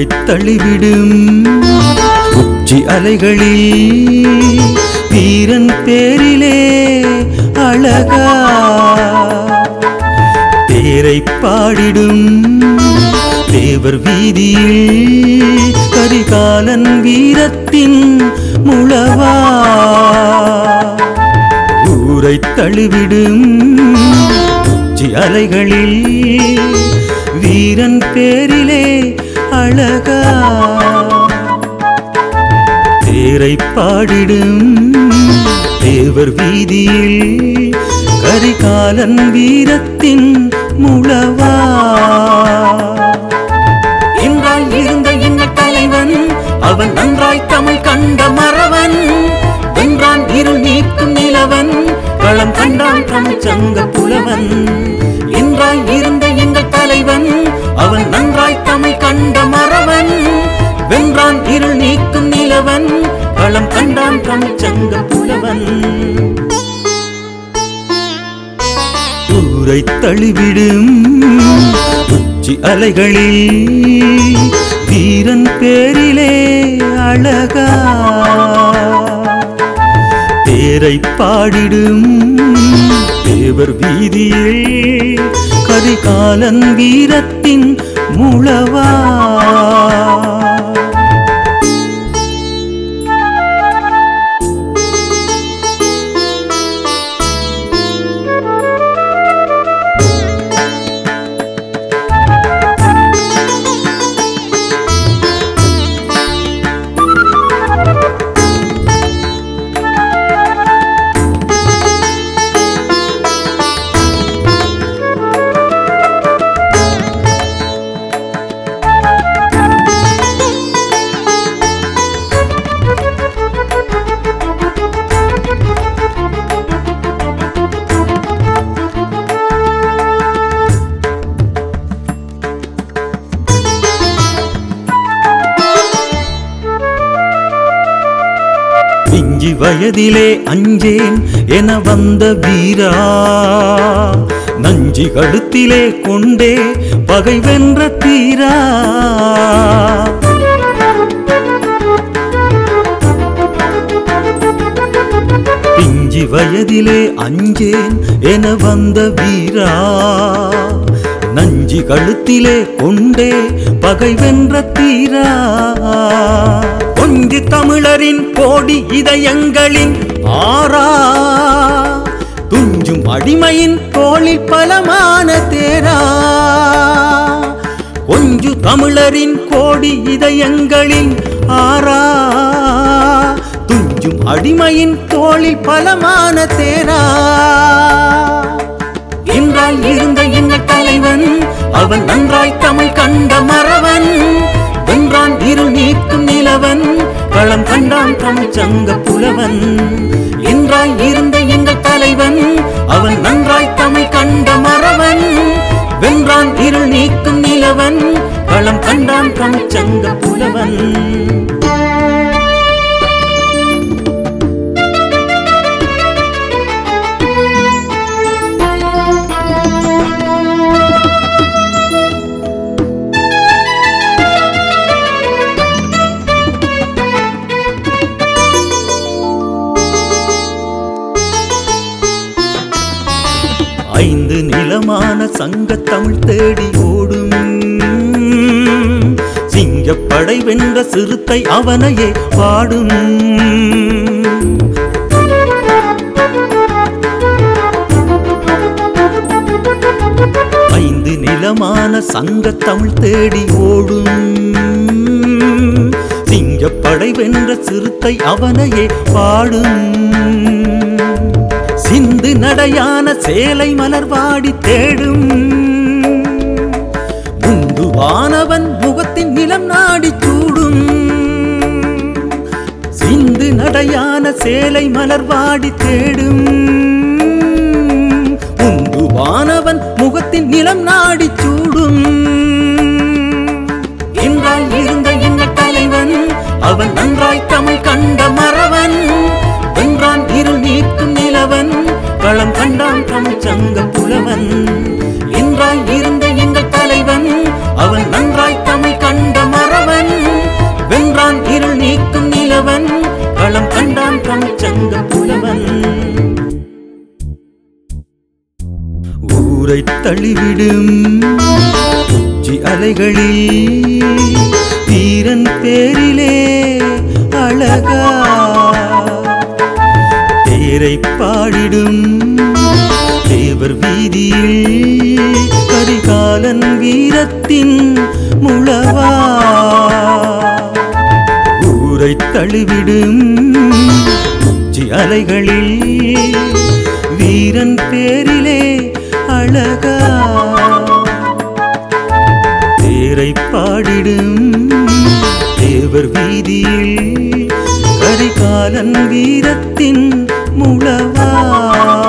ஊரை தள்ளிவிடும் உச்சி அலைகளில் வீரன் பேரிலே அழகா தேரை பாடிடும் தேவர் வீதியில் கரிகாலன் வீரத்தின் முழவா ஊரை தழுவிடும் உச்சி அலைகளில் வீரன் பேரிலே அழகா தேரை பாடிடும் தேவர் வீதியில் கரிகாலன் வீரத்தின் முழவா என்றால் இருந்த எங்கள் தலைவன் அவன் நன்றாய் தமிழ் கண்ட மறவன் வென்றான் இருள் நீக்கும் நிலவன் களம் கண்டான் தமிழ் சங்க புலவன் என்றால் இருந்த எங்கள் தலைவன் அவன் நன்றாய் தமிழ் கண்ட மறவன் வென்றான் இருள் நீக்கும் நிலவன் களம் கண்டான் தமிழ் சங்க புலவன் ஊரை தழுவிடும் உச்சி அலைகளில் வீரன் பேரிலே அழகா தேரை பாடிடும் தேவர் வீதியில் கரிகாலன் வீரத்தின் முழவா பிஞ்சி வயதிலே அஞ்சேன் என வந்த வீரா நஞ்சி கழுத்திலே கொண்டே பகை வென்ற தீரா பிஞ்சி வயதிலே அஞ்சேன் என வந்த வீரா நஞ்சி கழுத்திலே கொண்டே பகை வென்ற தீரா கொஞ்சி தமிழரின் கோடி இதயங்களின் ஆரா துஞ்சும் அடிமையின் தோளில் பலமான தேரா கொஞ்சு தமிழரின் கோடி இதயங்களின் ஆரா துஞ்சும் அடிமையின் தோளில் பலமான தேரா என்றால் இருந்த எங்கள் தலைவன் அவன் நன்றாய் தமிழ் கண்ட மறவன் வென்றான் இருள் நீக்கும் நிலவன் களம் கண்டான் தமிழ் சங்க புலவன் என்றால் இருந்த எங்கள் தலைவன் அவன் நன்றாய் தமிழ் கண்ட மறவன் வென்றான் இருள் நீக்கும் நிலவன் களம் கண்டான் தமிழ் சங்க புலவன் ஐந்து நிலமான சங்க தமிழ் தேடி ஓடும் சிங்கப்படை வென்ற சிறுத்தை அவனையே பாடும் ஐந்து நிலமான சங்க தமிழ் தேடி ஓடும் சிங்கப்படை வென்ற சிறுத்தை அவனையே பாடும் சிந்து நடையான சேலை மலர்வாடி தேடும் முந்துவானவன் முகத்தின் நிலம் நாடி சூடும் சிந்து நடையான சேலை மலர்வாடி தேடும் முந்துவானவன் முகத்தின் நிலம் நாடி சூடும் என்றால் இருந்த எங்கள் தலைவன் அவன் நன்றாய் தமிழ் கண்ட மறவன் வென்றான் இருள் நீக்கும் நிலவன் களம் கண்டான் தமிழ் சங்க புலவன் என்றால் இருந்த எங்கள் தலைவன் அவன் நன்றாய் தமிழ் கண்ட மறவன் ஊரைத் தள்ளிவிடும் உச்சி அலைகளில் வீரன் பேரிலே அழகா தேரை பாடிடும் தேவர் வீதியில் கரிகாலன் வீரத்தின் முழவா ஊரைத் தழுவிடும் உச்சி அலைகளில் வீரன் பேரிலே அழகா தேரை பாடிடும் தேவர் வீதியில் கரிகாலன் வீரத்தின் முழவா